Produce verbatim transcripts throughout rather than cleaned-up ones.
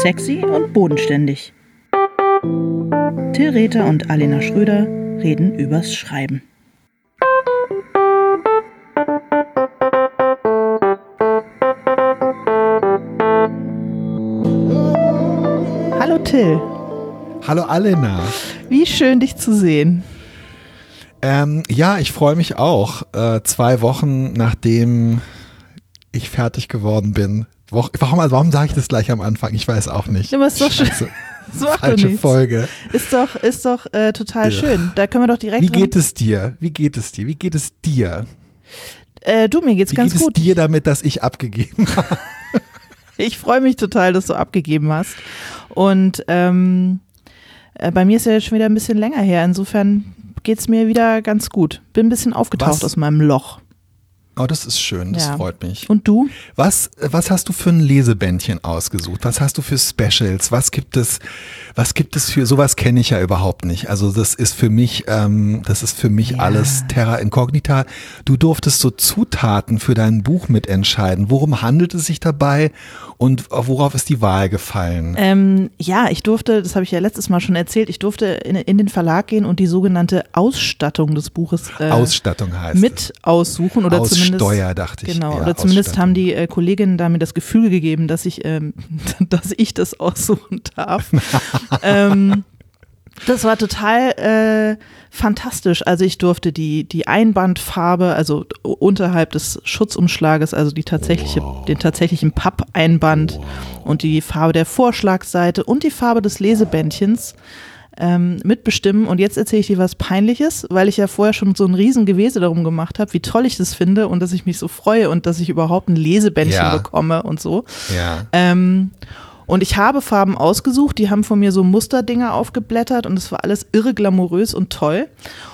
Sexy und bodenständig. Till Rether und Alena Schröder reden übers Schreiben. Hallo Till. Hallo Alena. Wie schön, dich zu sehen. Ähm, ja, ich freue mich auch. Äh, zwei Wochen nachdem ich fertig geworden bin. Wo, warum warum sage ich das gleich am Anfang? Ich weiß auch nicht. Aber ist doch schön. Das macht Falsche doch Folge. Ist doch, ist doch äh, total ja. schön. Da können wir doch direkt. Wie geht es dir? Wie geht es dir? Wie geht es dir? Äh, du, mir geht's Wie ganz geht gut. Wie geht es dir damit, dass ich abgegeben habe? Ich freue mich total, dass du abgegeben hast. Und ähm, äh, bei mir ist ja jetzt schon wieder ein bisschen länger her. Insofern geht's mir wieder ganz gut. Bin ein bisschen aufgetaucht Was? aus meinem Loch. Oh, das ist schön, das ja. freut mich. Und du? Was, was hast du für ein Lesebändchen ausgesucht? Was hast du für Specials? Was gibt es, was gibt es für, sowas kenne ich ja überhaupt nicht. Also das ist für mich, ähm, das ist für mich ja. alles Terra Incognita. Du durftest so Zutaten für dein Buch mitentscheiden. Worum handelt es sich dabei und worauf ist die Wahl gefallen? Ähm, ja, ich durfte, das habe ich ja letztes Mal schon erzählt, ich durfte in, in den Verlag gehen und die sogenannte Ausstattung des Buches äh, Ausstattung heißt mit es. aussuchen oder Aus zumindest Steuer, dachte ich. Genau, ja, oder zumindest haben die äh, Kolleginnen da mir das Gefühl gegeben, dass ich, ähm, dass ich das aussuchen darf. ähm, das war total äh, fantastisch. Also ich durfte die, die Einbandfarbe, also unterhalb des Schutzumschlages, also die tatsächliche, wow. den tatsächlichen Pappeinband wow. und die Farbe der Vorschlagseite und die Farbe des Lesebändchens Ähm, mitbestimmen. Und jetzt erzähle ich dir was Peinliches, weil ich ja vorher schon so ein riesen Gewese darum gemacht habe, wie toll ich das finde und dass ich mich so freue und dass ich überhaupt ein Lesebändchen ja. bekomme und so. Ja. Ähm, und ich habe Farben ausgesucht, die haben von mir so Musterdinger aufgeblättert und es war alles irre glamourös und toll.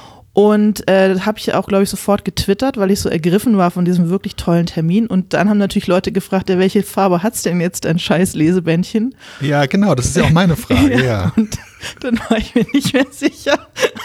Und äh, das habe ich auch, glaube ich, sofort getwittert, weil ich so ergriffen war von diesem wirklich tollen Termin. Und dann haben natürlich Leute gefragt, ja, welche Farbe hat's denn jetzt, dein scheiß Lesebändchen? Ja, genau, das ist ja auch meine Frage, ja. ja. Und dann war ich mir nicht mehr sicher,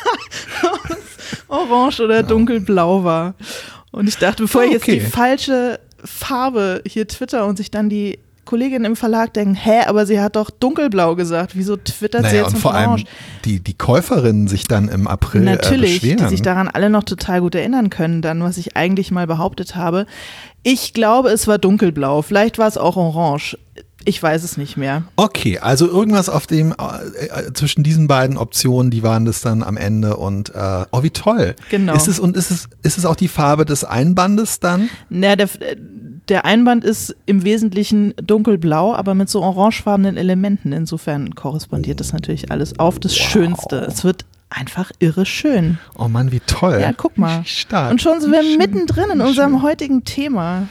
ob es orange oder dunkelblau war. Und ich dachte, bevor ich okay. jetzt die falsche Farbe hier twitter und sich dann die Kolleginnen im Verlag denken, hä, aber sie hat doch dunkelblau gesagt, wieso twittert naja, sie jetzt und und vor orange? allem die, die Käuferinnen sich dann im April Natürlich, äh, beschweren. die sich daran alle noch total gut erinnern können, dann, was ich eigentlich mal behauptet habe. Ich glaube, es war dunkelblau, vielleicht war es auch orange. Ich weiß es nicht mehr. Okay, also irgendwas auf dem, äh, zwischen diesen beiden Optionen, die waren das dann am Ende und, äh, oh, wie toll. Genau. Ist es, und ist es, ist es auch die Farbe des Einbandes dann? Na, der, der Einband ist im Wesentlichen dunkelblau, aber mit so orangefarbenen Elementen. Insofern korrespondiert das natürlich alles auf das wow. Schönste. Es wird einfach irre schön. Oh Mann, wie toll. Ja, guck mal. Stark. Und schon sind wir schön. mittendrin in unserem heutigen Thema.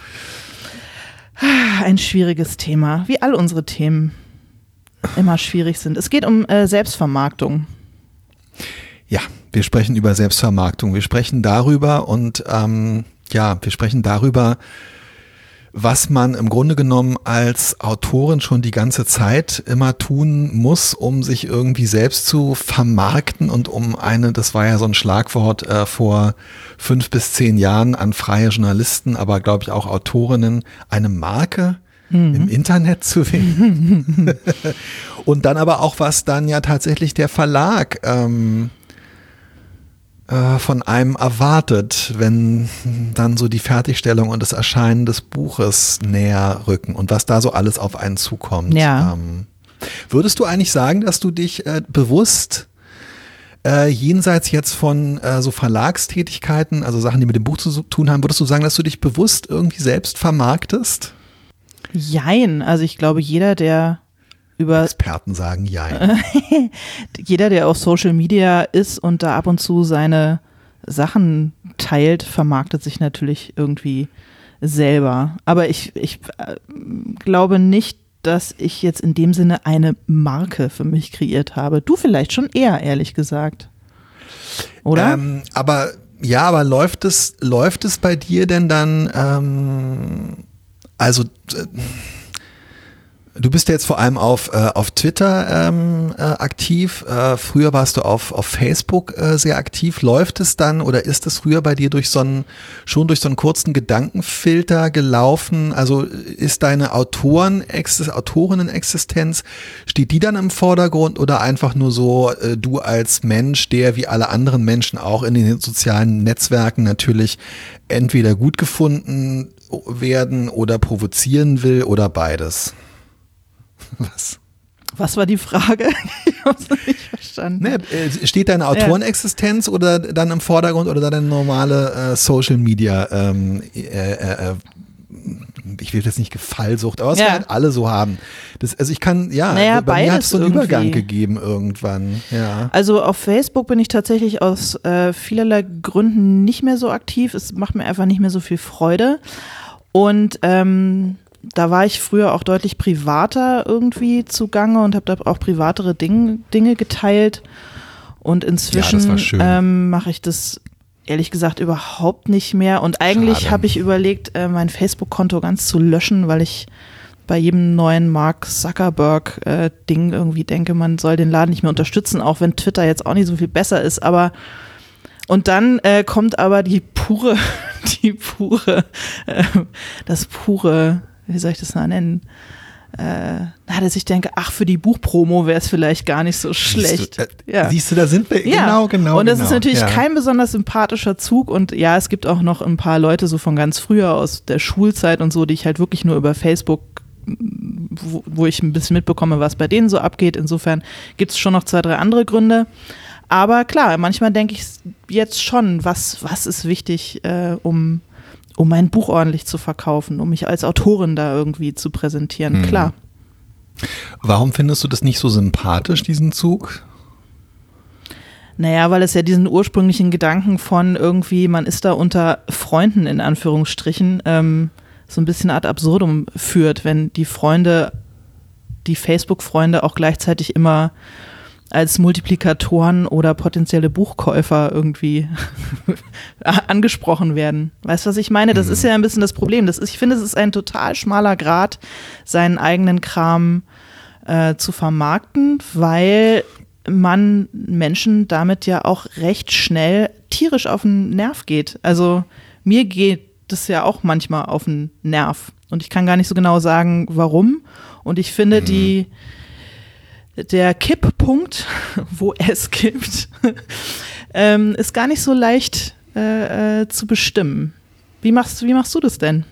Ein schwieriges Thema, wie all unsere Themen immer schwierig sind. Es geht um äh, Selbstvermarktung. Ja, wir sprechen über Selbstvermarktung. Wir sprechen darüber und ähm, ja, wir sprechen darüber, was man im Grunde genommen als Autorin schon die ganze Zeit immer tun muss, um sich irgendwie selbst zu vermarkten und um eine, das war ja so ein Schlagwort äh, vor fünf bis zehn Jahren an freie Journalisten, aber glaube ich auch Autorinnen, eine Marke mhm. im Internet zu werden. Und dann aber auch, was dann ja tatsächlich der Verlag ähm, von einem erwartet, wenn dann so die Fertigstellung und das Erscheinen des Buches näher rücken und was da so alles auf einen zukommt. Ja. Ähm, würdest du eigentlich sagen, dass du dich äh, bewusst äh, jenseits jetzt von äh, so Verlagstätigkeiten, also Sachen, die mit dem Buch zu tun haben, würdest du sagen, dass du dich bewusst irgendwie selbst vermarktest? Jein, also ich glaube, jeder, der über Experten sagen ja. Jeder, der auf Social Media ist und da ab und zu seine Sachen teilt, vermarktet sich natürlich irgendwie selber. Aber ich, ich äh, glaube nicht, dass ich jetzt in dem Sinne eine Marke für mich kreiert habe. Du vielleicht schon eher, ehrlich gesagt. Oder? Ähm, aber ja, aber läuft es, läuft es bei dir denn dann, ähm, also äh, Du, bist ja jetzt vor allem auf, äh, auf Twitter ähm, äh, aktiv. Äh, früher warst du auf, auf Facebook äh, sehr aktiv. Läuft es dann oder ist es früher bei dir durch so einen, schon durch so einen kurzen Gedankenfilter gelaufen? Also ist deine Autoren, Autorinnen-Existenz, steht die dann im Vordergrund oder einfach nur so, äh, du als Mensch, der wie alle anderen Menschen auch in den sozialen Netzwerken natürlich entweder gut gefunden werden oder provozieren will oder beides? Was? Was war die Frage? Ich habe es nicht verstanden. Nee, steht deine Autorenexistenz ja. oder dann im Vordergrund oder deine normale äh, Social Media, ähm, äh, äh, ich will jetzt nicht Gefallsucht, aber was ja. wir halt alle so haben. Das, also ich kann, ja, naja, bei mir hat es so einen irgendwie. Übergang gegeben irgendwann. Ja. Also auf Facebook bin ich tatsächlich aus äh, vielerlei Gründen nicht mehr so aktiv. Es macht mir einfach nicht mehr so viel Freude. Und ähm, da war ich früher auch deutlich privater irgendwie zugange und habe da auch privatere Ding, Dinge geteilt. Und inzwischen ja, ähm, mache ich das ehrlich gesagt überhaupt nicht mehr. Und eigentlich habe ich überlegt, äh, mein Facebook-Konto ganz zu löschen, weil ich bei jedem neuen Mark Zuckerberg-Ding äh, irgendwie denke, man soll den Laden nicht mehr unterstützen, auch wenn Twitter jetzt auch nicht so viel besser ist. Aber und dann äh, kommt aber die pure, die pure, äh, das pure, wie soll ich das mal nennen? Äh, dass ich denke, ach, für die Buchpromo wäre es vielleicht gar nicht so schlecht. Siehst du, äh, ja. siehst du, da sind wir, ja. genau, genau. Und das genau. ist natürlich ja. kein besonders sympathischer Zug und ja, es gibt auch noch ein paar Leute so von ganz früher aus der Schulzeit und so, die ich halt wirklich nur über Facebook, wo, wo ich ein bisschen mitbekomme, was bei denen so abgeht. Insofern gibt es schon noch zwei, drei andere Gründe. Aber klar, manchmal denke ich jetzt schon, was, was ist wichtig, äh, um um mein Buch ordentlich zu verkaufen, um mich als Autorin da irgendwie zu präsentieren, hm. klar. Warum findest du das nicht so sympathisch, diesen Zug? Naja, weil es ja diesen ursprünglichen Gedanken von irgendwie, man ist da unter Freunden in Anführungsstrichen, ähm, so ein bisschen ad absurdum führt, wenn die Freunde, die Facebook-Freunde auch gleichzeitig immer als Multiplikatoren oder potenzielle Buchkäufer irgendwie angesprochen werden. Weißt du, was ich meine? Das mhm. ist ja ein bisschen das Problem. Das ist, ich finde, es ist ein total schmaler Grat, seinen eigenen Kram äh, zu vermarkten, weil man Menschen damit ja auch recht schnell tierisch auf den Nerv geht. Also mir geht das ja auch manchmal auf den Nerv. Und ich kann gar nicht so genau sagen, warum. Und ich finde, mhm. die Der Kipppunkt, wo es kippt, ähm, ist gar nicht so leicht äh, äh, zu bestimmen. Wie machst, wie machst du das denn?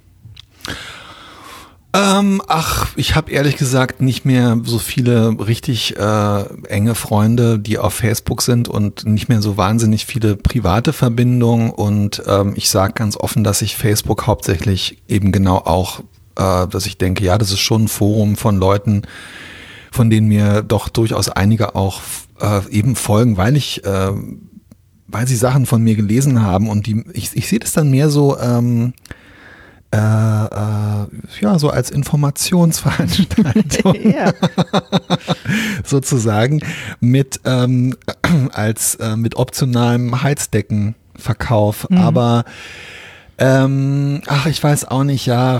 Ähm, ach, ich habe ehrlich gesagt nicht mehr so viele richtig äh, enge Freunde, die auf Facebook sind und nicht mehr so wahnsinnig viele private Verbindungen. Und ähm, ich sage ganz offen, dass ich Facebook hauptsächlich eben genau auch, äh, dass ich denke, ja, das ist schon ein Forum von Leuten, von denen mir doch durchaus einige auch äh, eben folgen, weil ich, äh, weil sie Sachen von mir gelesen haben und die, ich, ich sehe das dann mehr so, ähm, äh, äh, ja, so als Informationsveranstaltung ja. sozusagen mit ähm, als äh, mit optionalem Heizdeckenverkauf, mhm. aber ähm, ach, ich weiß auch nicht, ja.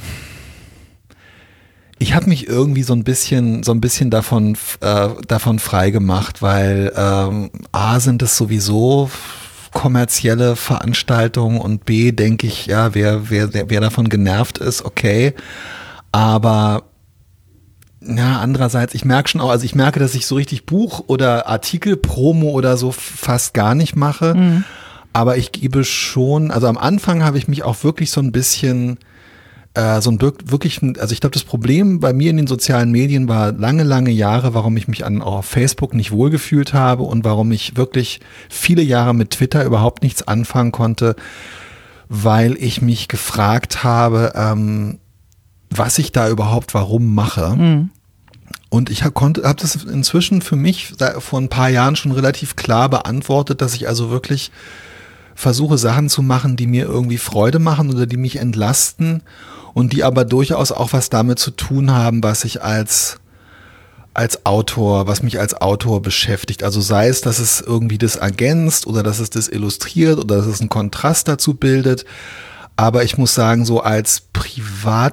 Ich habe mich irgendwie so ein bisschen, so ein bisschen davon, äh, davon frei gemacht, weil ähm, A, sind es sowieso kommerzielle Veranstaltungen und B, denke ich, ja, wer, wer, wer davon genervt ist, okay. Aber ja, andererseits, ich merke schon auch, also ich merke, dass ich so richtig Buch- oder Artikel-Promo oder so fast gar nicht mache. Mhm. Aber ich gebe schon, also am Anfang habe ich mich auch wirklich so ein bisschen so ein wirklich, also ich glaube, das Problem bei mir in den sozialen Medien war lange, lange Jahre, warum ich mich an, auch auf Facebook nicht wohlgefühlt habe und warum ich wirklich viele Jahre mit Twitter überhaupt nichts anfangen konnte, weil ich mich gefragt habe, ähm, was ich da überhaupt warum mache. Mhm. Und ich habe hab das inzwischen für mich vor ein paar Jahren schon relativ klar beantwortet, dass ich also wirklich versuche, Sachen zu machen, die mir irgendwie Freude machen oder die mich entlasten und die aber durchaus auch was damit zu tun haben, was ich als, als Autor, was mich als Autor beschäftigt. Also sei es, dass es irgendwie das ergänzt oder dass es das illustriert oder dass es einen Kontrast dazu bildet. Aber ich muss sagen, so als Privatperson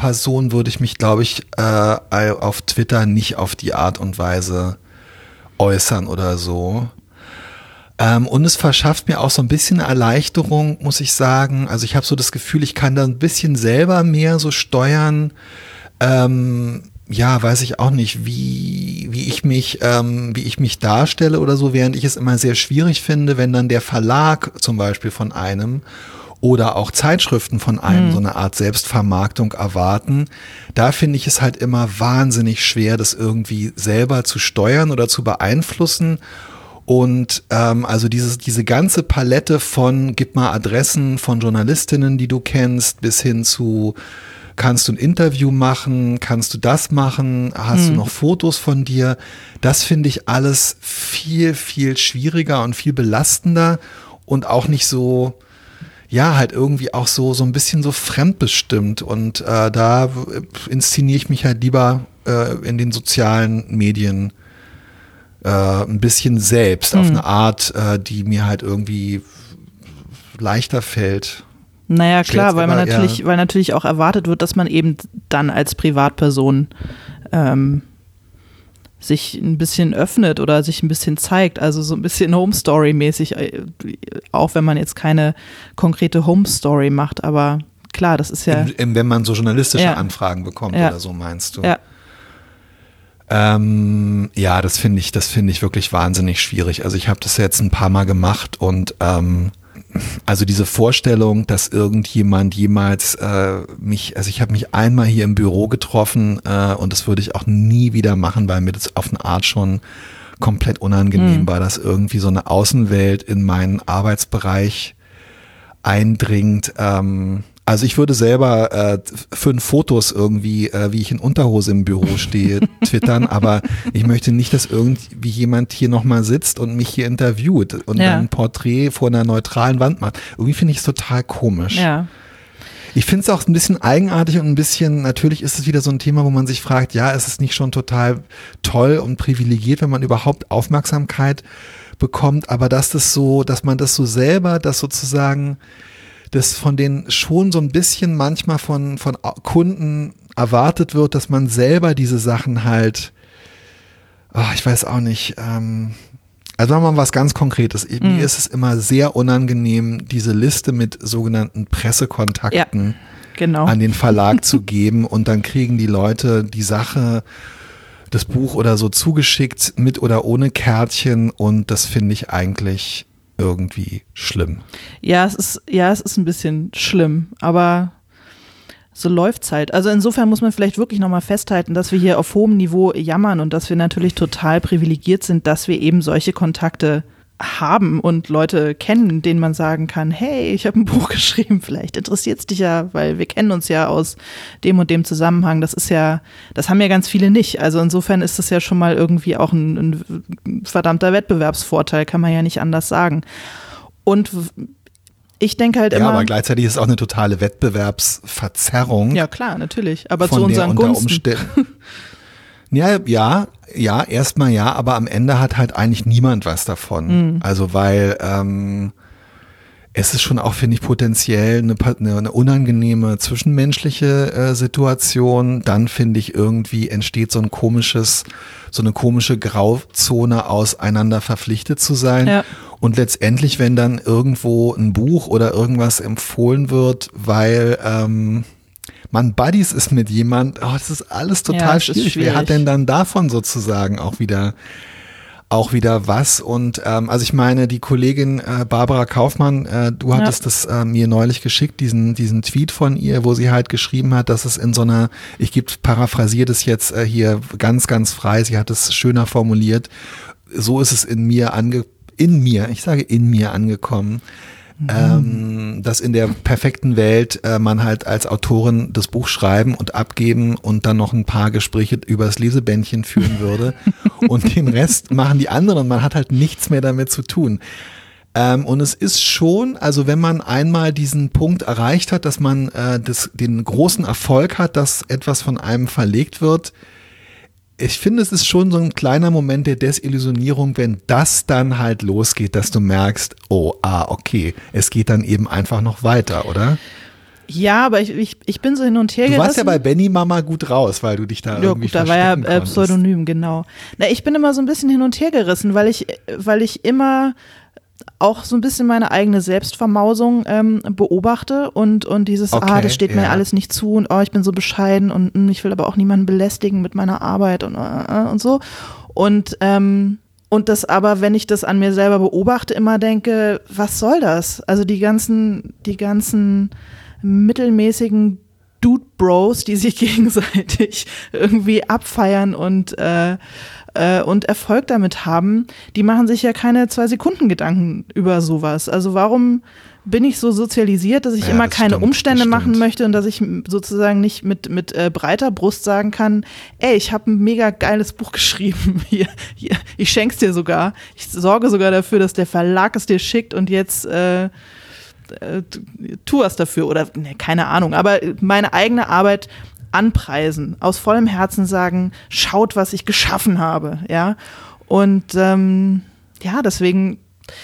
Person würde ich mich, glaube ich, äh, auf Twitter nicht auf die Art und Weise äußern oder so. Ähm, und es verschafft mir auch so ein bisschen Erleichterung, muss ich sagen. Also ich habe so das Gefühl, ich kann da ein bisschen selber mehr so steuern. Ähm, ja, weiß ich auch nicht, wie, wie ich mich, ähm, wie ich mich darstelle oder so, während ich es immer sehr schwierig finde, wenn dann der Verlag zum Beispiel von einem oder auch Zeitschriften von einem mhm. so eine Art Selbstvermarktung erwarten. Da finde ich es halt immer wahnsinnig schwer, das irgendwie selber zu steuern oder zu beeinflussen. Und ähm, also dieses, diese ganze Palette von gib mal Adressen von Journalistinnen, die du kennst, bis hin zu kannst du ein Interview machen, kannst du das machen, hast mhm. du noch Fotos von dir? Das finde ich alles viel, viel schwieriger und viel belastender und auch nicht so, ja, halt irgendwie auch so, so ein bisschen so fremdbestimmt. Und äh, da inszeniere ich mich halt lieber äh, in den sozialen Medien äh, ein bisschen selbst, mhm. auf eine Art, äh, die mir halt irgendwie leichter fällt. Naja, klar, weil man aber, natürlich, ja. weil natürlich auch erwartet wird, dass man eben dann als Privatperson ähm, sich ein bisschen öffnet oder sich ein bisschen zeigt, also so ein bisschen Home-Story-mäßig, auch wenn man jetzt keine konkrete Home-Story macht, aber klar, das ist ja… In, in, wenn man so journalistische ja. Anfragen bekommt ja. oder so, meinst du? Ja. Ähm, ja, das finde ich, das finde ich wirklich wahnsinnig schwierig. Also ich habe das jetzt ein paar Mal gemacht und ähm, also diese Vorstellung, dass irgendjemand jemals äh, mich, also ich habe mich einmal hier im Büro getroffen äh, und das würde ich auch nie wieder machen, weil mir das auf eine Art schon komplett unangenehm mhm. war, dass irgendwie so eine Außenwelt in meinen Arbeitsbereich eindringt. Ähm, also ich würde selber äh, fünf Fotos irgendwie, äh, wie ich in Unterhose im Büro stehe, twittern, aber ich möchte nicht, dass irgendwie jemand hier nochmal sitzt und mich hier interviewt und ja. dann ein Porträt vor einer neutralen Wand macht. Irgendwie finde ich es total komisch. Ja. Ich finde es auch ein bisschen eigenartig und ein bisschen, natürlich ist es wieder so ein Thema, wo man sich fragt, ja, ist es nicht schon total toll und privilegiert, wenn man überhaupt Aufmerksamkeit bekommt, aber dass das so, dass man das so selber, das sozusagen dass von denen schon so ein bisschen manchmal von, von Kunden erwartet wird, dass man selber diese Sachen halt, oh, ich weiß auch nicht, ähm, also machen wir mal was ganz Konkretes. Mhm. Mir ist es immer sehr unangenehm, diese Liste mit sogenannten Pressekontakten ja, genau. an den Verlag zu geben und dann kriegen die Leute die Sache, das Buch oder so zugeschickt mit oder ohne Kärtchen und das finde ich eigentlich irgendwie schlimm. Ja, es ist, ja, es ist ein bisschen schlimm, aber so läuft's halt. Also insofern muss man vielleicht wirklich nochmal festhalten, dass wir hier auf hohem Niveau jammern und dass wir natürlich total privilegiert sind, dass wir eben solche Kontakte haben und Leute kennen, denen man sagen kann, hey, ich habe ein Buch geschrieben, vielleicht interessiert es dich ja, weil wir kennen uns ja aus dem und dem Zusammenhang. Das ist ja, das haben ja ganz viele nicht. Also insofern ist das ja schon mal irgendwie auch ein, ein verdammter Wettbewerbsvorteil, kann man ja nicht anders sagen. Und ich denke halt ja, immer… Ja, aber gleichzeitig ist es auch eine totale Wettbewerbsverzerrung. Ja, klar, natürlich, aber zu unseren Gunsten. Ja, ja, ja, erstmal ja, aber am Ende hat halt eigentlich niemand was davon. Mhm. Also weil ähm, es ist schon auch, finde ich, potenziell eine, eine, eine unangenehme zwischenmenschliche äh, Situation. Dann finde ich irgendwie entsteht so ein komisches, so eine komische Grauzone aus einander verpflichtet zu sein. Ja. Und letztendlich, wenn dann irgendwo ein Buch oder irgendwas empfohlen wird, weil ähm, man Buddies ist mit jemand, oh, das ist alles total ja, schwierig. schwierig. Wer hat denn dann davon sozusagen auch wieder auch wieder was? Und ähm, also ich meine, die Kollegin äh, Barbara Kaufmann, äh, du hattest ja. das äh, mir neulich geschickt, diesen diesen Tweet von ihr, wo sie halt geschrieben hat, dass es in so einer, ich gebe paraphrasiert es jetzt äh, hier ganz, ganz frei, sie hat es schöner formuliert, so ist es in mir ange, in mir, ich sage in mir angekommen, Mhm. Ähm, dass in der perfekten Welt äh, man halt als Autorin das Buch schreiben und abgeben und dann noch ein paar Gespräche über das Lesebändchen führen würde und den Rest machen die anderen. Man hat halt nichts mehr damit zu tun. Ähm, und es ist schon, also wenn man einmal diesen Punkt erreicht hat, dass man äh, das, den großen Erfolg hat, dass etwas von einem verlegt wird, ich finde, es ist schon so ein kleiner Moment der Desillusionierung, wenn das dann halt losgeht, dass du merkst, oh, ah, okay, es geht dann eben einfach noch weiter, oder? Ja, aber ich, ich, ich bin so hin und her Du gerissen. warst ja bei Benny Mama gut raus, weil du dich da ja, irgendwie gut, da war ja verstecken äh, Pseudonym, genau. Na, ich bin immer so ein bisschen hin und her gerissen, weil ich, weil ich immer auch so ein bisschen meine eigene Selbstvermausung ähm, beobachte und, und dieses, Okay, ah, das steht mir ja. alles nicht zu und oh, ich bin so bescheiden und mh, ich will aber auch niemanden belästigen mit meiner Arbeit und, äh, und so. Und, ähm, und das aber, wenn ich das an mir selber beobachte, immer denke, was soll das? Also die ganzen, die ganzen mittelmäßigen Dude Bros, die sich gegenseitig irgendwie abfeiern und äh, äh, und Erfolg damit haben, die machen sich ja keine zwei Sekunden Gedanken über sowas. Also warum bin ich so sozialisiert, dass ich Ja, immer das keine stimmt, Umstände das machen stimmt. möchte und dass ich sozusagen nicht mit, mit äh, breiter Brust sagen kann, ey, ich habe ein mega geiles Buch geschrieben, hier, hier, ich schenk's dir sogar, ich sorge sogar dafür, dass der Verlag es dir schickt und jetzt äh, äh, tu was dafür oder ne, keine Ahnung, aber meine eigene Arbeit anpreisen, aus vollem Herzen sagen, schaut, was ich geschaffen habe, ja, und ähm, ja, deswegen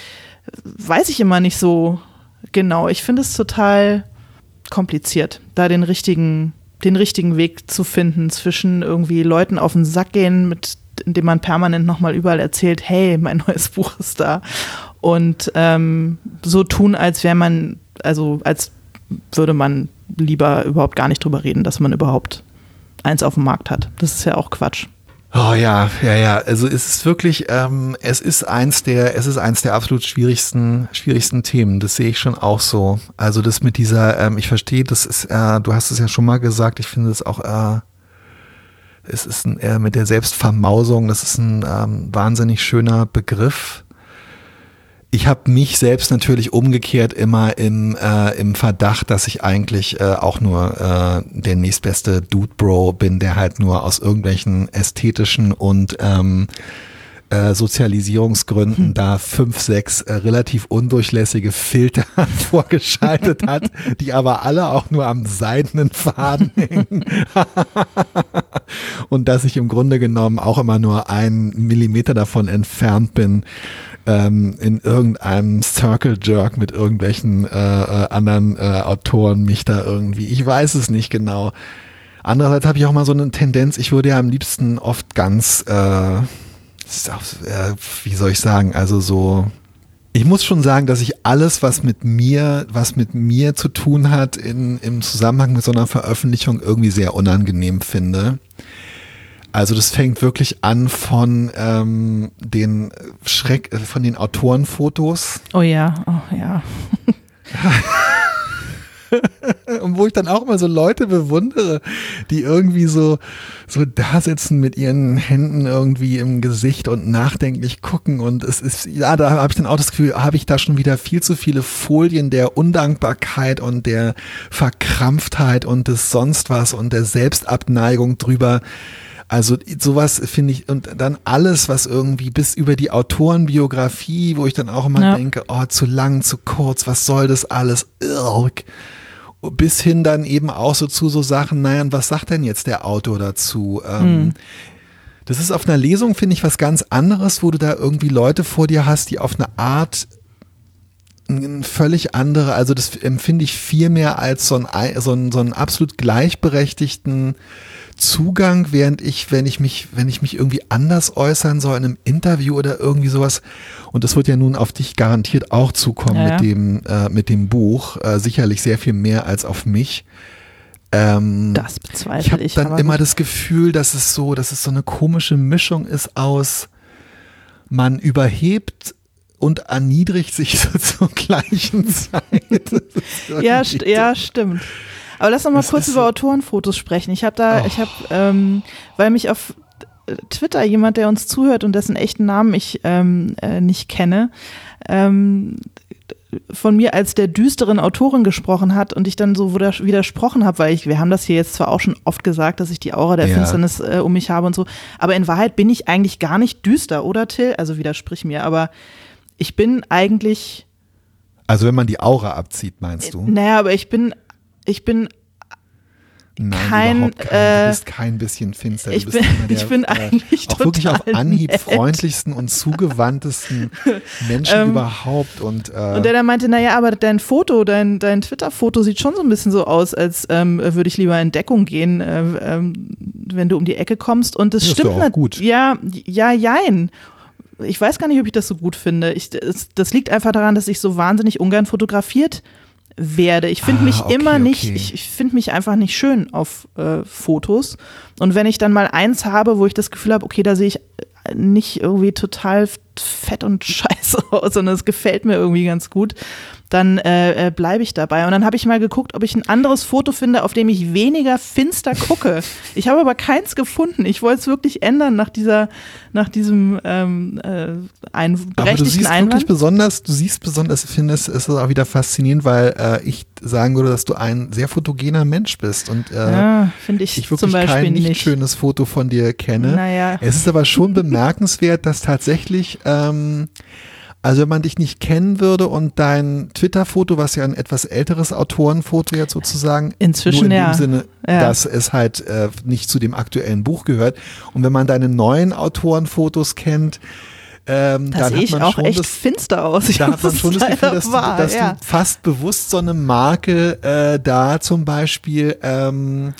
weiß ich immer nicht so genau. Ich finde es total kompliziert, da den richtigen, den richtigen Weg zu finden zwischen irgendwie Leuten auf den Sack gehen, mit indem man permanent nochmal überall erzählt, hey, mein neues Buch ist da und ähm, so tun, als wäre man, also als würde man lieber überhaupt gar nicht drüber reden, dass man überhaupt eins auf dem Markt hat. Das ist ja auch Quatsch. Oh ja, ja, ja. Also es ist wirklich, ähm, es ist eins der, es ist eins der absolut schwierigsten, schwierigsten Themen. Das sehe ich schon auch so. Also das mit dieser, ähm, ich verstehe, das ist, äh, du hast es ja schon mal gesagt. Ich finde es auch, äh, es ist ein, äh, mit der Selbstvermausung. Das ist ein ähm, wahnsinnig schöner Begriff. Ich habe mich selbst natürlich umgekehrt immer im, äh, im Verdacht, dass ich eigentlich äh, auch nur äh, der nächstbeste Dude Bro bin, der halt nur aus irgendwelchen ästhetischen und ähm, äh, Sozialisierungsgründen hm. da fünf, sechs äh, relativ undurchlässige Filter vorgeschaltet hat, die aber alle auch nur am seidenen Faden hängen. Und dass ich im Grunde genommen auch immer nur einen Millimeter davon entfernt bin, in irgendeinem Circle Jerk mit irgendwelchen äh, anderen äh, Autoren mich da irgendwie, ich weiß es nicht genau. Andererseits habe ich auch mal so eine Tendenz, ich würde ja am liebsten oft ganz, äh, äh, wie soll ich sagen, also so, ich muss schon sagen, dass ich alles, was mit mir, was mit mir zu tun hat, in, im Zusammenhang mit so einer Veröffentlichung irgendwie sehr unangenehm finde. Also das fängt wirklich an von ähm, den Schreck, von den Autorenfotos. Oh ja, oh ja. Und wo ich dann auch immer so Leute bewundere, die irgendwie so, so da sitzen mit ihren Händen irgendwie im Gesicht und nachdenklich gucken. Und es ist, ja, da habe ich dann auch das Gefühl, habe ich da schon wieder viel zu viele Folien der Undankbarkeit und der Verkrampftheit und des sonst was und der Selbstabneigung drüber. Also sowas finde ich, und dann alles, was irgendwie bis über die Autorenbiografie, wo ich dann auch immer ja. denke, oh, zu lang, zu kurz, was soll das alles? Irrg. Bis hin dann eben auch so zu so Sachen, naja, und was sagt denn jetzt der Autor dazu? Ähm, hm. Das ist auf einer Lesung, finde ich, was ganz anderes, wo du da irgendwie Leute vor dir hast, die auf eine Art eine völlig andere, also das empfinde ich viel mehr als so ein, so ein, so einen absolut gleichberechtigten Zugang, während ich, wenn ich mich, wenn ich mich irgendwie anders äußern soll in einem Interview oder irgendwie sowas, und das wird ja nun auf dich garantiert auch zukommen ja, ja. mit dem, äh, mit dem Buch, äh, sicherlich sehr viel mehr als auf mich. Ähm, das bezweifle ich. Habe ich dann aber immer nicht. das Gefühl, dass es so, dass es so eine komische Mischung ist aus, man überhebt und erniedrigt sich so zur gleichen Zeit. ja, st- ja, stimmt. Aber lass noch mal das kurz über so Autorenfotos sprechen. Ich habe da, oh. ich habe, ähm, weil mich auf Twitter jemand, der uns zuhört und dessen echten Namen ich ähm, äh, nicht kenne, ähm, von mir als der düsteren Autorin gesprochen hat und ich dann so widersprochen habe, weil ich, wir haben das hier jetzt zwar auch schon oft gesagt, dass ich die Aura der ja. Finsternis äh, um mich habe und so, aber in Wahrheit bin ich eigentlich gar nicht düster, oder Till? Also widersprich mir, aber ich bin eigentlich. Also wenn man die Aura abzieht, meinst du? Naja, aber ich bin Ich bin, Nein, kein, überhaupt kein, äh, du bist kein bisschen finster. Du ich bist bin, einer der, ich bin äh, eigentlich auch total wirklich auf Anhieb nett. freundlichsten und zugewandtesten Menschen Ähm, überhaupt. Und, äh, Und der dann meinte, naja, aber dein Foto, dein, dein Twitter-Foto sieht schon so ein bisschen so aus, als ähm, würde ich lieber in Deckung gehen, äh, ähm, wenn du um die Ecke kommst. Und das Das ist stimmt doch auch nat- gut. Ja, ja, jein. Ich weiß gar nicht, ob ich das so gut finde. Ich, das, das liegt einfach daran, dass ich so wahnsinnig ungern fotografiert werde. Ich finde Ah, mich okay, immer nicht, okay. ich, ich finde mich einfach nicht schön auf äh, Fotos. Und wenn ich dann mal eins habe, wo ich das Gefühl habe, okay, da sehe ich nicht irgendwie total fett und scheiße aus, sondern es gefällt mir irgendwie ganz gut, dann äh, äh, bleibe ich dabei. Und dann habe ich mal geguckt, ob ich ein anderes Foto finde, auf dem ich weniger finster gucke. Ich habe aber keins gefunden. Ich wollte es wirklich ändern nach dieser, nach diesem ähm, äh, ein, berechtigten aber du siehst Einwand. wirklich besonders, du siehst besonders, ich finde es ist auch wieder faszinierend, weil äh, ich sagen würde, dass du ein sehr fotogener Mensch bist und äh, Ja, finde ich, ich wirklich zum Beispiel kein nicht, nicht. schönes Foto von dir kenne. Naja. Es ist aber schon bemerkenswert, dass tatsächlich, ähm, also wenn man dich nicht kennen würde und dein Twitter-Foto, was ja ein etwas älteres Autorenfoto jetzt sozusagen, Inzwischen, nur in ja. dem Sinne, Ja. dass es halt äh, nicht zu dem aktuellen Buch gehört. Und wenn man deine neuen Autorenfotos kennt, ähm, Da dann sehe hat ich man auch schon echt das, finster aus. Ich da hab hat man schon das Gefühl, leider dass, du, wahr, dass ja. du fast bewusst so eine Marke äh, da zum Beispiel ähm,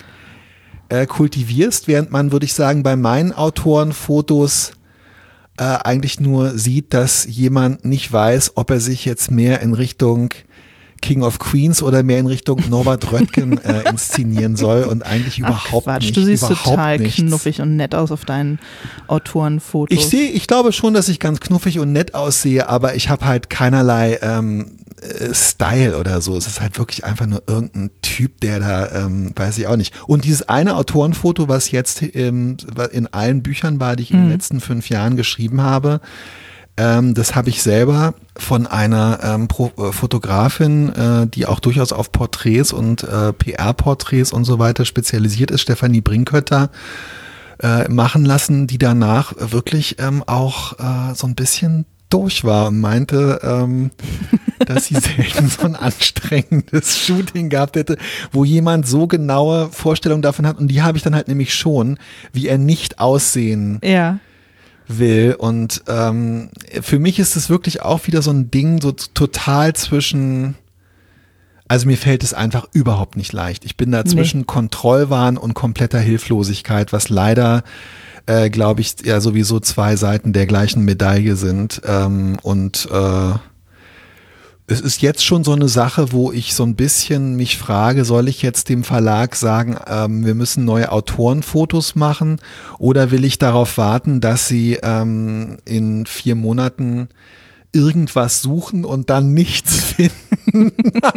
äh, kultivierst, während man, würde ich sagen, bei meinen Autorenfotos äh, eigentlich nur sieht, dass jemand nicht weiß, ob er sich jetzt mehr in Richtung King of Queens oder mehr in Richtung Norbert Röttgen äh, inszenieren soll und eigentlich Ach, überhaupt Quatsch, nicht. du siehst überhaupt total nichts. knuffig und nett aus auf deinen Autorenfotos. Ich sehe, ich glaube schon, dass ich ganz knuffig und nett aussehe, aber ich habe halt keinerlei ähm, äh, Style oder so. Es ist halt wirklich einfach nur irgendein Typ, der da, ähm, weiß ich auch nicht. Und dieses eine Autorenfoto, was jetzt ähm, in allen Büchern war, die ich in den Mhm. letzten fünf Jahren geschrieben habe, ähm, das habe ich selber von einer ähm, Pro, äh, Fotografin, äh, die auch durchaus auf Porträts und äh, P R-Porträts und so weiter spezialisiert ist, Stefanie Brinkötter, äh, machen lassen, die danach wirklich ähm, auch äh, so ein bisschen durch war und meinte, ähm, dass sie selten so ein anstrengendes Shooting gehabt hätte, wo jemand so genaue Vorstellungen davon hat. Und die habe ich dann halt nämlich schon, wie er nicht aussehen Ja. will. Und ähm, für mich ist es wirklich auch wieder so ein Ding, so total zwischen, also mir fällt es einfach überhaupt nicht leicht. Ich bin da zwischen Nee. Kontrollwahn und kompletter Hilflosigkeit, was leider, äh, glaube ich, ja sowieso zwei Seiten der gleichen Medaille sind. Ähm, und äh, es ist jetzt schon so eine Sache, wo ich so ein bisschen mich frage, soll ich jetzt dem Verlag sagen, ähm, wir müssen neue Autorenfotos machen oder will ich darauf warten, dass sie ähm, in vier Monaten irgendwas suchen und dann nichts finden?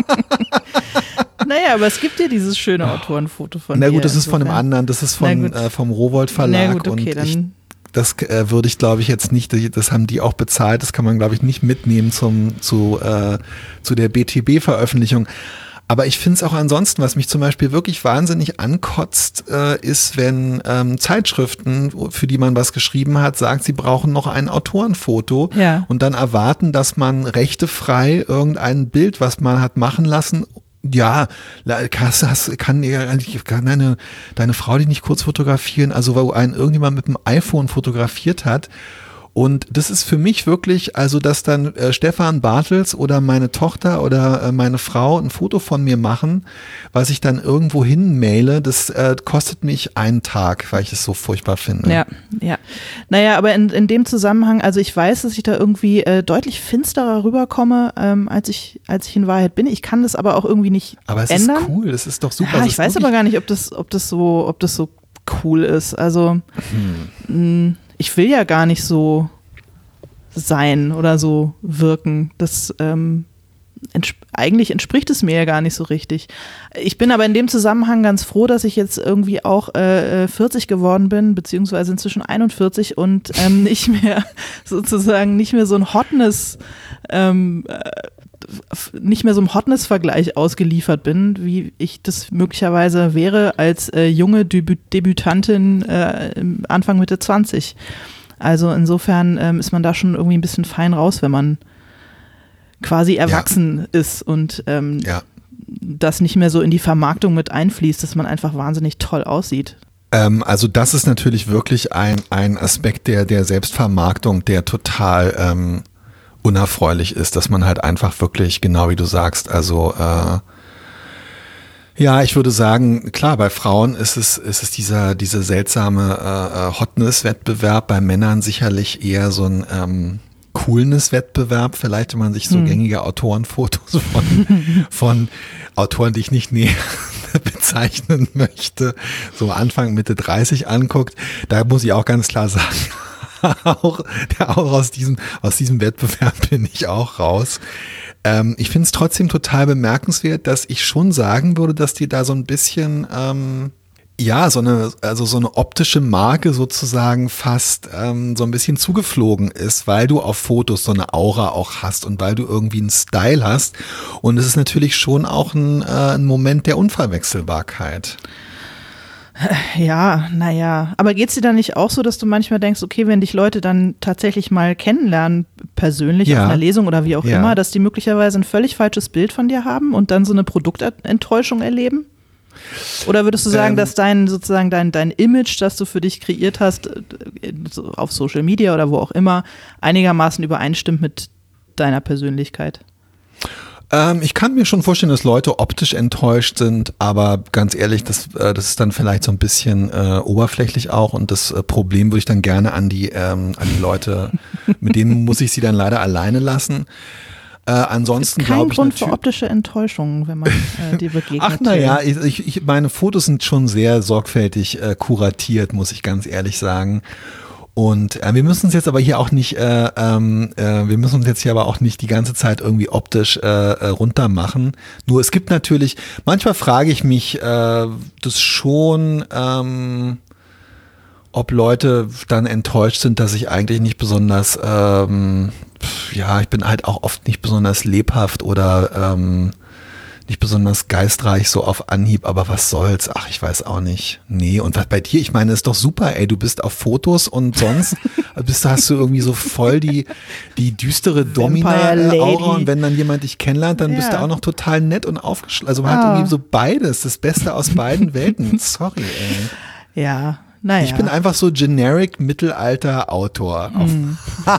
Naja, aber es gibt ja dieses schöne Autorenfoto von Na dir. gut, das ist von einem insofern. anderen, das ist Na von gut. äh, vom Rowohlt Verlag Na gut, okay, und ich, dann das äh, würde ich glaube ich jetzt nicht, das haben die auch bezahlt, das kann man glaube ich nicht mitnehmen zum zu äh, zu der B T B-Veröffentlichung. Aber ich finde es auch ansonsten, was mich zum Beispiel wirklich wahnsinnig ankotzt, äh, ist, wenn ähm, Zeitschriften, für die man was geschrieben hat, sagt, sie brauchen noch ein Autorenfoto Ja. und dann erwarten, dass man rechtefrei irgendein Bild, was man hat machen lassen, ja, hast, hast, kann, kann deine, deine Frau dich nicht kurz fotografieren, also wo einen irgendjemand mit dem iPhone fotografiert hat. Und das ist für mich wirklich, also dass dann äh, Stefan Bartels oder meine Tochter oder äh, meine Frau ein Foto von mir machen, was ich dann irgendwo hin maile, das äh, kostet mich einen Tag, weil ich es so furchtbar finde. Ja, ja. Naja, aber in, in dem Zusammenhang, also ich weiß, dass ich da irgendwie äh, deutlich finsterer rüberkomme, ähm, als ich, als ich in Wahrheit bin. Ich kann das aber auch irgendwie nicht Aber es ändern. ist cool, das ist doch super. Ja, Es ich ist weiß wirklich- aber gar nicht, ob das, ob das so, ob das so cool ist. Also mh, ich will ja gar nicht so sein oder so wirken. Das ähm, entsp- eigentlich entspricht es mir ja gar nicht so richtig. Ich bin aber in dem Zusammenhang ganz froh, dass ich jetzt irgendwie auch äh, vierzig geworden bin, beziehungsweise inzwischen einundvierzig und ähm, nicht mehr sozusagen nicht mehr so ein Hotness ähm, äh, nicht mehr so einem Hotness-Vergleich ausgeliefert bin, wie ich das möglicherweise wäre als äh, junge Debü- Debütantin äh, Anfang Mitte zwanzig. Also insofern ähm, ist man da schon irgendwie ein bisschen fein raus, wenn man quasi erwachsen ja. ist und ähm, ja. das nicht mehr so in die Vermarktung mit einfließt, dass man einfach wahnsinnig toll aussieht. Ähm, also das ist natürlich wirklich ein, ein Aspekt der, der Selbstvermarktung, der total ähm, unerfreulich ist, dass man halt einfach wirklich, genau wie du sagst, also äh, ja, ich würde sagen, klar, bei Frauen ist es, ist es dieser, diese seltsame äh, Hotness-Wettbewerb, bei Männern sicherlich eher so ein ähm, Coolness-Wettbewerb, vielleicht wenn man sich so hm. gängige Autorenfotos von, von Autoren, die ich nicht näher bezeichnen möchte, so Anfang, Mitte dreißig anguckt, da muss ich auch ganz klar sagen, auch, auch aus diesem, aus diesem Wettbewerb bin ich auch raus. Ähm, ich finde es trotzdem total bemerkenswert, dass ich schon sagen würde, dass die da so ein bisschen, ähm, ja, so eine, also so eine optische Marke sozusagen fast ähm, so ein bisschen zugeflogen ist, weil du auf Fotos so eine Aura auch hast und weil du irgendwie einen Style hast. Und es ist natürlich schon auch ein, äh, ein Moment der Unverwechselbarkeit. Ja, naja, aber geht's dir dann nicht auch so, dass du manchmal denkst, okay, wenn dich Leute dann tatsächlich mal kennenlernen, persönlich ja. auf einer Lesung oder wie auch ja. immer, dass die möglicherweise ein völlig falsches Bild von dir haben und dann so eine Produktenttäuschung erleben? Oder würdest du sagen, ähm, dass dein sozusagen dein, dein Image, das du für dich kreiert hast, auf Social Media oder wo auch immer, einigermaßen übereinstimmt mit deiner Persönlichkeit? Ich kann mir schon vorstellen, dass Leute optisch enttäuscht sind, aber ganz ehrlich, das, das ist dann vielleicht so ein bisschen äh, oberflächlich auch und das äh, Problem würde ich dann gerne an die, ähm, an die Leute, mit denen muss ich sie dann leider alleine lassen. Äh, ansonsten glaube ich kein Grund für optische Enttäuschung, wenn man äh, dir begegnet. Ach naja, ich, ich, meine Fotos sind schon sehr sorgfältig äh, kuratiert, muss ich ganz ehrlich sagen. Und äh, wir müssen uns jetzt aber hier auch nicht, äh, ähm, äh, wir müssen uns jetzt hier aber auch nicht die ganze Zeit irgendwie optisch äh, äh, runter machen. Nur es gibt natürlich, manchmal frage ich mich äh, das schon, ähm, ob Leute dann enttäuscht sind, dass ich eigentlich nicht besonders, ähm, ja, ich bin halt auch oft nicht besonders lebhaft oder ähm, nicht besonders geistreich so auf Anhieb, aber was soll's? Ach, ich weiß auch nicht. Nee, und was bei dir, ich meine, ist doch super, ey, du bist auf Fotos und sonst bist, hast du irgendwie so voll die, die düstere Domina-Aura und wenn dann jemand dich kennenlernt, dann ja. bist du auch noch total nett und aufgeschlossen. Also man ah. hat irgendwie so beides, das Beste aus beiden Welten. Sorry, ey. Ja, naja. Ich bin einfach so generic Mittelalter-Autor. Mm.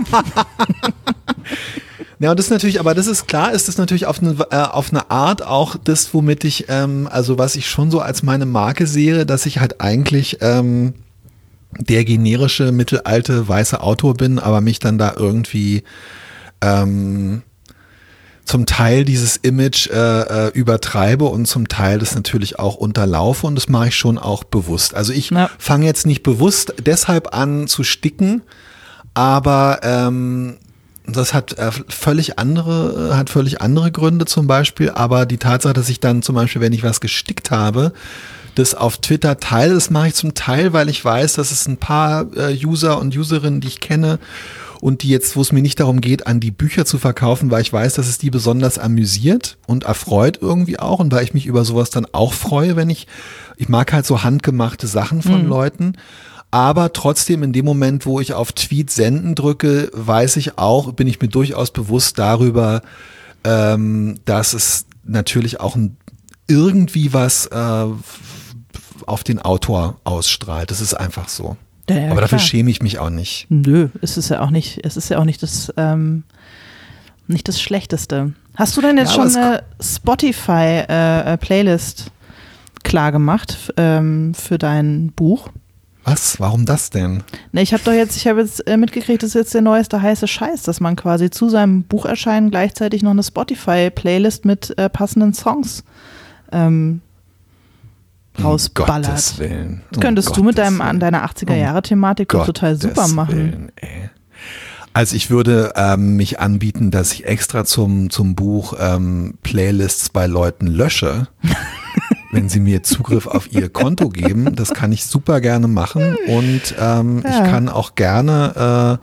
Ja, und das ist natürlich, aber das ist klar, ist das natürlich auf eine, äh, auf eine Art auch das, womit ich, ähm, also was ich schon so als meine Marke sehe, dass ich halt eigentlich ähm, der generische, mittelalte, weiße Autor bin, aber mich dann da irgendwie ähm, zum Teil dieses Image äh, übertreibe und zum Teil das natürlich auch unterlaufe und das mache ich schon auch bewusst. Also ich ja. fange jetzt nicht bewusst deshalb an zu sticken, aber ähm, das hat äh, völlig andere, äh, hat völlig andere Gründe zum Beispiel, aber die Tatsache, dass ich dann zum Beispiel, wenn ich was gestickt habe, das auf Twitter teile, das mache ich zum Teil, weil ich weiß, dass es ein paar äh, User und Userinnen, die ich kenne und die jetzt, wo es mir nicht darum geht, an die Bücher zu verkaufen, weil ich weiß, dass es die besonders amüsiert und erfreut irgendwie auch und weil ich mich über sowas dann auch freue, wenn ich, ich mag halt so handgemachte Sachen von mhm. Leuten. Aber trotzdem in dem Moment, wo ich auf Tweet senden drücke, weiß ich auch, bin ich mir durchaus bewusst darüber, ähm, dass es natürlich auch ein, irgendwie was äh, auf den Autor ausstrahlt. Das ist einfach so. Ja, ja, aber dafür klar. schäme ich mich auch nicht. Nö, es ist ja auch nicht, es ist ja auch nicht das, ähm, nicht das Schlechteste. Hast du denn jetzt ja, schon eine Spotify-Playlist äh, klar gemacht ähm, für dein Buch? Was? Warum das denn? Ne, ich habe doch jetzt, ich habe jetzt äh, mitgekriegt, das ist jetzt der neueste heiße Scheiß, dass man quasi zu seinem Bucherscheinen gleichzeitig noch eine Spotify-Playlist mit äh, passenden Songs ähm, rausballert. Um Gottes Willen. Das könntest um du mit deinem, an deiner achtziger-Jahre-Thematik um total super machen. Willen, ey. Also ich würde ähm, mich anbieten, dass ich extra zum, zum Buch ähm, Playlists bei Leuten lösche. Wenn sie mir Zugriff auf ihr Konto geben, das kann ich super gerne machen und ähm, ja. ich kann auch gerne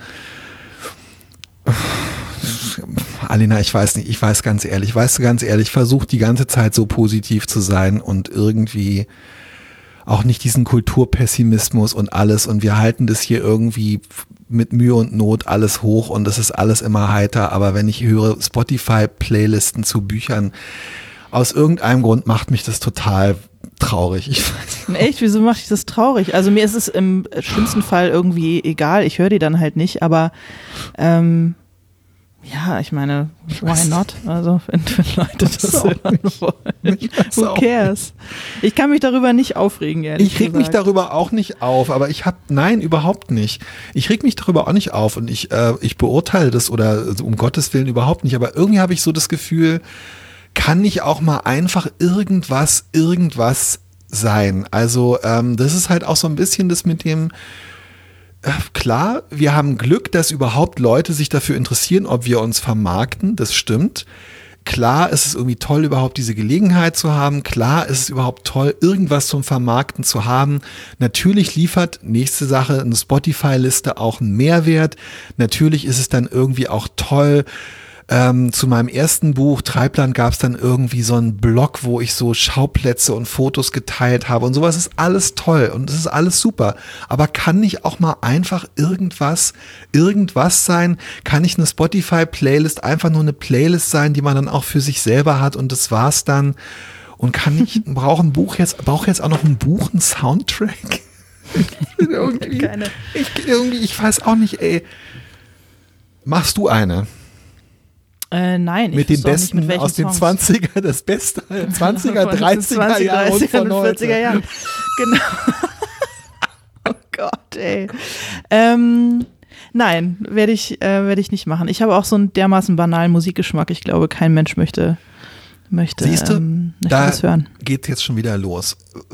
äh, Alina, ich weiß nicht, ich weiß ganz ehrlich, weißt du ganz ehrlich, ich versuche die ganze Zeit so positiv zu sein und irgendwie auch nicht diesen Kulturpessimismus und alles und wir halten das hier irgendwie mit Mühe und Not alles hoch und das ist alles immer heiter, aber wenn ich höre Spotify-Playlisten zu Büchern, aus irgendeinem Grund macht mich das total traurig. Ich weiß nicht. Echt? Wieso macht dich das traurig? Also mir ist es im schlimmsten Fall irgendwie egal. Ich höre die dann halt nicht, aber ähm, ja, ich meine, why not? Also, wenn, wenn Leute das hören wollen, who cares? Ich kann mich darüber nicht aufregen, ehrlich Ich reg gesagt. mich darüber auch nicht auf, aber ich habe, nein, überhaupt nicht. Ich reg mich darüber auch nicht auf und ich, äh, ich beurteile das oder also um Gottes Willen überhaupt nicht, aber irgendwie habe ich so das Gefühl, kann nicht auch mal einfach irgendwas, irgendwas sein. Also, ähm, das ist halt auch so ein bisschen das mit dem, klar, wir haben Glück, dass überhaupt Leute sich dafür interessieren, ob wir uns vermarkten, das stimmt. Klar ist es irgendwie toll, überhaupt diese Gelegenheit zu haben. Klar ist es überhaupt toll, irgendwas zum Vermarkten zu haben. Natürlich liefert, nächste Sache, eine Spotify-Liste auch einen Mehrwert. Natürlich ist es dann irgendwie auch toll. Ähm, zu meinem ersten Buch, Treibland, gab es dann irgendwie so einen Blog, wo ich so Schauplätze und Fotos geteilt habe und sowas ist alles toll und es ist alles super. Aber kann nicht auch mal einfach irgendwas, irgendwas sein? Kann nicht eine Spotify-Playlist einfach nur eine Playlist sein, die man dann auch für sich selber hat und das war's dann? Und kann nicht, braucht ein Buch jetzt, braucht jetzt auch noch ein Buch, einen Soundtrack? irgendwie, Keine. Ich, irgendwie, ich weiß auch nicht, ey. Machst du eine? Äh, nein, ich mit den besten nicht, mit aus den Songs. zwanziger, das Beste, zwanziger, dreißiger Jahre und von heute. vierziger Jahren. Genau. Oh Gott, ey. Ähm, nein, werde ich, äh, werde ich nicht machen. Ich habe auch so einen dermaßen banalen Musikgeschmack. Ich glaube, kein Mensch möchte, möchte, Siehste, ähm, möchte da das hören. geht jetzt schon wieder los.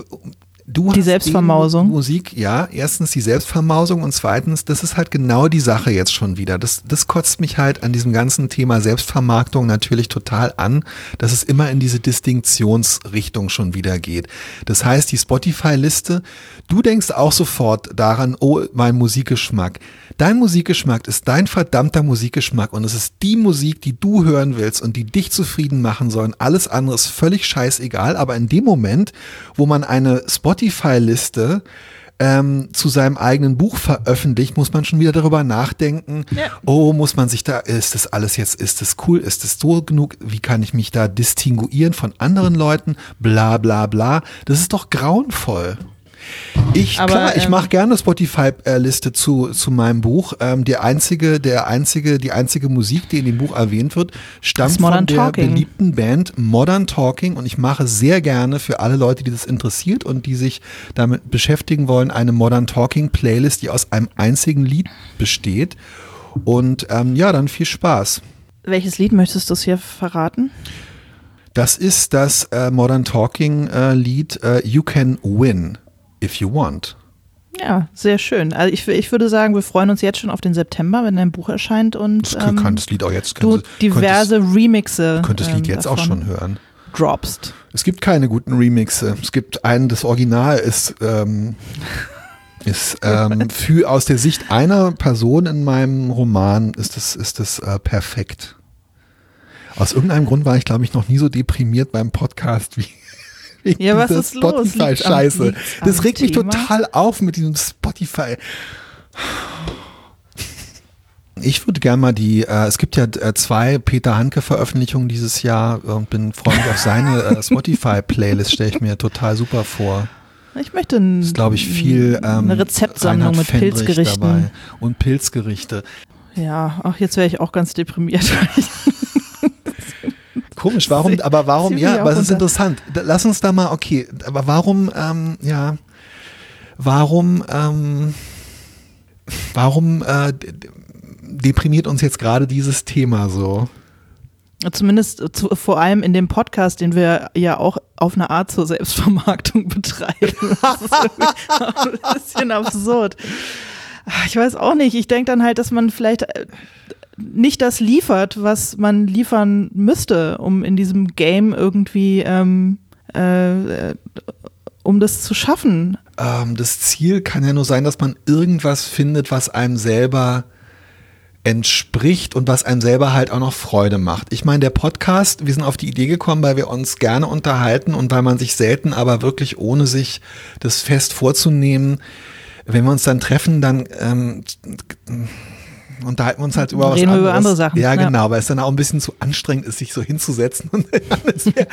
Du die hast Selbstvermausung. Musik, ja, erstens die Selbstvermausung und zweitens, das ist halt genau die Sache jetzt schon wieder. Das, das kotzt mich halt an diesem ganzen Thema Selbstvermarktung natürlich total an, dass es immer in diese Distinktionsrichtung schon wieder geht. Das heißt, die Spotify-Liste, du denkst auch sofort daran, oh, mein Musikgeschmack. Dein Musikgeschmack ist dein verdammter Musikgeschmack und es ist die Musik, die du hören willst und die dich zufrieden machen sollen. Alles andere ist völlig scheißegal, aber in dem Moment, wo man eine Spotify-Liste ähm, zu seinem eigenen Buch veröffentlicht, muss man schon wieder darüber nachdenken, ja. oh, muss man sich da, ist das alles jetzt, ist das cool, ist das so genug, wie kann ich mich da distinguieren von anderen Leuten, bla bla bla. Das ist doch grauenvoll. Ich, Aber, klar, ich ähm, mache gerne Spotify-Liste zu, zu meinem Buch. Ähm, der einzige, der einzige, die einzige Musik, die in dem Buch erwähnt wird, stammt von der Talking. beliebten Band Modern Talking und ich mache sehr gerne für alle Leute, die das interessiert und die sich damit beschäftigen wollen, eine Modern Talking Playlist, die aus einem einzigen Lied besteht. Und ähm, ja, dann viel Spaß. Welches Lied möchtest du hier verraten? Das ist das äh, Modern Talking äh, Lied äh, You Can Win. If you want. Ja, sehr schön. Also ich, ich würde sagen, wir freuen uns jetzt schon auf den September, wenn dein Buch erscheint und das ähm, kann das Lied auch jetzt du diverse könntest, Remixe. Du könntest das Lied ähm, jetzt auch schon hören. Droppst. Es gibt keine guten Remixe. Es gibt einen, das Original ist, ähm, ist ähm, für aus der Sicht einer Person in meinem Roman ist das, ist das äh, perfekt. Aus irgendeinem Grund war ich, glaube ich, noch nie so deprimiert beim Podcast wie ja, was ist los? Spotify-Scheiße. Das regt mich Thema? total auf mit diesem Spotify. Ich würde gerne mal die, äh, es gibt ja äh, zwei Peter Handke-Veröffentlichungen dieses Jahr und bin freue mich auf seine äh, Spotify-Playlist, stelle ich mir total super vor. Ich möchte ein, das ist, glaube ich, viel ähm, eine Rezeptsammlung Reinhard mit Fendrich Pilzgerichten. Dabei. Und Pilzgerichte. Ja, ach, jetzt wäre ich auch ganz deprimiert. Komisch, warum, aber warum, ja, aber es ist interessant. Lass uns da mal, okay, aber warum, ähm, ja, warum, ähm, warum äh, deprimiert uns jetzt gerade dieses Thema so? Zumindest zu, vor allem in dem Podcast, den wir ja auch auf eine Art zur Selbstvermarktung betreiben. Das ist irgendwie ein bisschen absurd. Ich weiß auch nicht, ich denke dann halt, dass man vielleicht nicht das liefert, was man liefern müsste, um in diesem Game irgendwie, ähm, äh, um das zu schaffen. Ähm, das Ziel kann ja nur sein, dass man irgendwas findet, was einem selber entspricht und was einem selber halt auch noch Freude macht. Ich meine, der Podcast, wir sind auf die Idee gekommen, weil wir uns gerne unterhalten und weil man sich selten, aber wirklich ohne sich das fest vorzunehmen, wenn wir uns dann treffen, dann ähm, unterhalten wir uns halt über was Reden anderes. wir über andere Sachen. Ja, Ja. genau, weil es dann auch ein bisschen zu anstrengend ist, sich so hinzusetzen. Und alles mehr.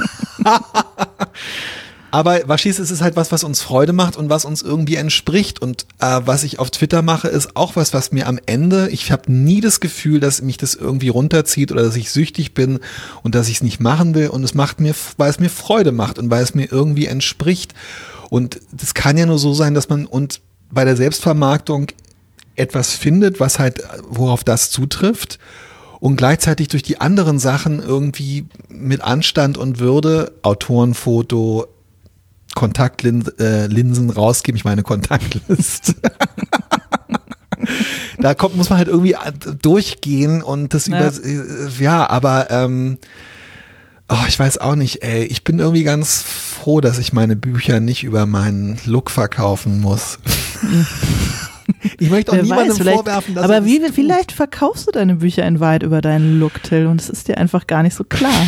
Aber Waschis, es ist halt was, was uns Freude macht und was uns irgendwie entspricht. Und äh, was ich auf Twitter mache, ist auch was, was mir am Ende, ich habe nie das Gefühl, dass mich das irgendwie runterzieht oder dass ich süchtig bin und dass ich es nicht machen will. Und es macht mir, weil es mir Freude macht und weil es mir irgendwie entspricht. Und das kann ja nur so sein, dass man und bei der Selbstvermarktung etwas findet, was halt, worauf das zutrifft. Und gleichzeitig durch die anderen Sachen irgendwie mit Anstand und Würde, Autorenfoto, Kontaktlinsen äh, rausgeben, ich meine Kontaktlist. Da kommt, muss man halt irgendwie durchgehen und das ja. über, ja, aber ähm, oh, ich weiß auch nicht, ey, ich bin irgendwie ganz froh, dass ich meine Bücher nicht über meinen Look verkaufen muss. Ich möchte auch Wer niemandem weiß, vorwerfen, dass aber wie, das vielleicht verkaufst du deine Bücher in Wahrheit über deinen Look, Till, und es ist dir einfach gar nicht so klar.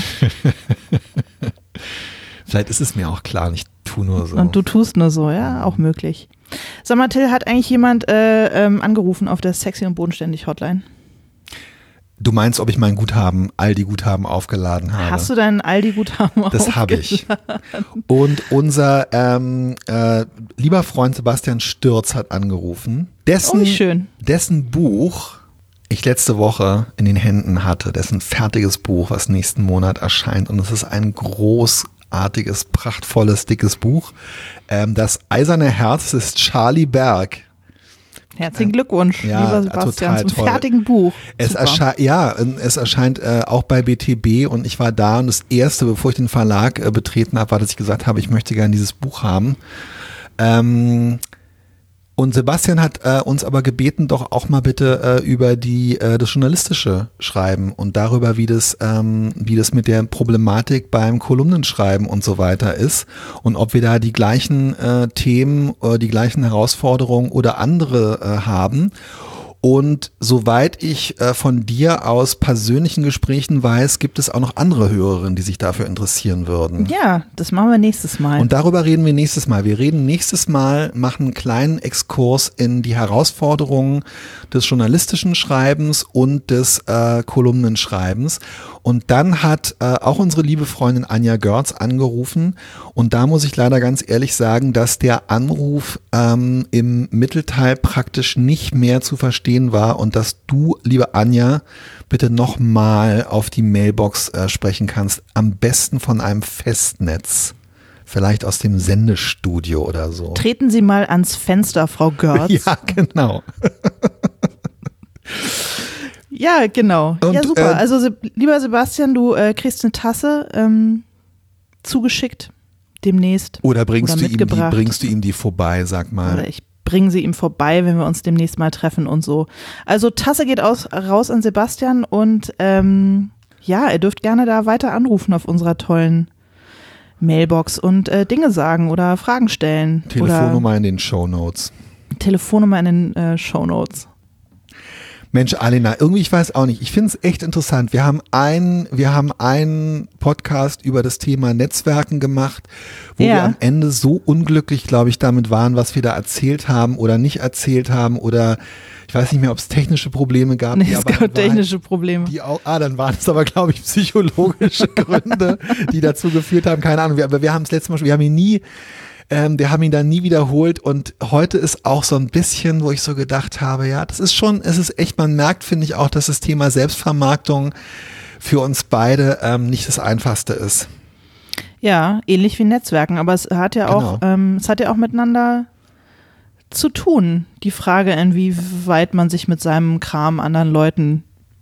Vielleicht ist es mir auch klar, ich tue nur so. Und du tust nur so, ja, auch möglich. Sag mal, Till, hat eigentlich jemand äh, ähm, angerufen auf der Sexy und Bodenständig Hotline? Du meinst, ob ich mein Guthaben, Aldi-Guthaben aufgeladen habe? Hast du dein Aldi-Guthaben aufgeladen? Das habe ich. Und unser ähm, äh, lieber Freund Sebastian Stürz hat angerufen. Dessen, oh, wie schön. Dessen Buch ich letzte Woche in den Händen hatte, dessen fertiges Buch, was nächsten Monat erscheint. Und es ist ein großartiges, prachtvolles, dickes Buch. Ähm, das Eiserne Herz ist Charlie Berg. Herzlichen Glückwunsch, ja, lieber Sebastian, zum toll. fertigen Buch. Es erscheint, ja, es erscheint äh, auch bei B T B und ich war da und das erste, bevor ich den Verlag äh, betreten habe, war, dass ich gesagt habe, ich möchte gerne dieses Buch haben. Ähm, und Sebastian hat äh, uns aber gebeten, doch auch mal bitte äh, über die äh, das journalistische Schreiben und darüber, wie das ähm, wie das mit der Problematik beim Kolumnenschreiben und so weiter ist und ob wir da die gleichen äh, Themen oder die gleichen Herausforderungen oder andere äh, haben. Und soweit ich äh, von dir aus persönlichen Gesprächen weiß, gibt es auch noch andere Hörerinnen, die sich dafür interessieren würden. Ja, das machen wir nächstes Mal. Und darüber reden wir nächstes Mal. Wir reden nächstes Mal, machen einen kleinen Exkurs in die Herausforderungen des journalistischen Schreibens und des äh, Kolumnenschreibens. Und dann hat äh, auch unsere liebe Freundin Anja Görz angerufen. Und da muss ich leider ganz ehrlich sagen, dass der Anruf ähm, im Mittelteil praktisch nicht mehr zu verstehen war und dass du, liebe Anja, bitte nochmal auf die Mailbox äh, sprechen kannst. Am besten von einem Festnetz. Vielleicht aus dem Sendestudio oder so. Treten Sie mal ans Fenster, Frau Görz. Ja, genau. Ja, genau. Und, ja, super. äh, also, Se- lieber Sebastian, du äh, kriegst eine Tasse ähm, zugeschickt demnächst. Oder bringst Oder du ihm die, mitgebracht. bringst du ihm die vorbei, sag mal. Oder ich bringe sie ihm vorbei, wenn wir uns demnächst mal treffen und so. Also Tasse geht aus, raus an Sebastian und ähm, ja, ihr dürft gerne da weiter anrufen auf unserer tollen Mailbox und äh, Dinge sagen oder Fragen stellen. Telefonnummer oder in den Shownotes. Telefonnummer in den äh, Shownotes. Mensch, Alena, irgendwie, ich weiß auch nicht, ich finde es echt interessant. Wir haben ein, wir haben einen Podcast über das Thema Netzwerken gemacht, wo Ja. wir am Ende so unglücklich, glaube ich, damit waren, was wir da erzählt haben oder nicht erzählt haben oder ich weiß nicht mehr, ob es technische Probleme gab. Nee, die es aber in gab technische Wahrheit- Probleme. Die auch, ah, dann waren es aber, glaube ich, psychologische Gründe, die dazu geführt haben. Keine Ahnung, wir, aber wir haben es letztes Mal schon, wir haben ihn nie Ähm, wir haben ihn dann nie wiederholt und heute ist auch so ein bisschen, wo ich so gedacht habe, ja, das ist schon, es ist echt, man merkt, finde ich auch, dass das Thema Selbstvermarktung für uns beide ähm, nicht das Einfachste ist. Ja, ähnlich wie Netzwerken, aber es hat ja auch, Genau. ähm, es hat ja auch miteinander zu tun. Die Frage, inwieweit man sich mit seinem Kram anderen Leuten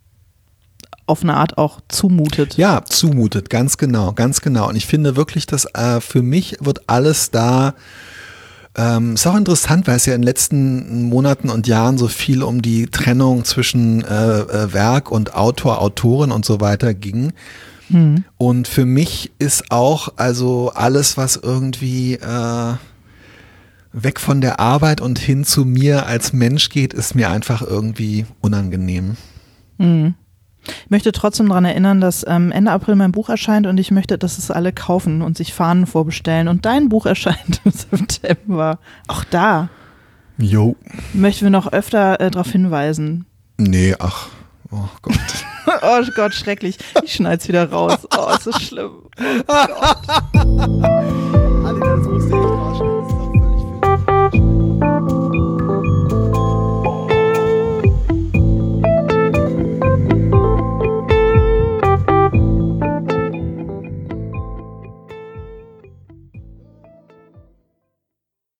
auf eine Art auch zumutet. Ja, zumutet, ganz genau, ganz genau. Und ich finde wirklich, dass äh, für mich wird alles da, ähm, ist auch interessant, weil es ja in den letzten Monaten und Jahren so viel um die Trennung zwischen äh, äh, Werk und Autor, Autorin und so weiter ging. Hm. Und für mich ist auch also alles, was irgendwie äh, weg von der Arbeit und hin zu mir als Mensch geht, ist mir einfach irgendwie unangenehm. Mhm. Ich möchte trotzdem daran erinnern, dass ähm, Ende April mein Buch erscheint und ich möchte, dass es alle kaufen und sich Fahnen vorbestellen. Und dein Buch erscheint im September. Auch da Jo. möchten wir noch öfter äh, darauf hinweisen, Nee, ach, oh Gott. Oh Gott, schrecklich. Ich schneid's wieder raus. Oh, ist so schlimm. Oh Gott. Alter, das musste ich echt rausschneiden.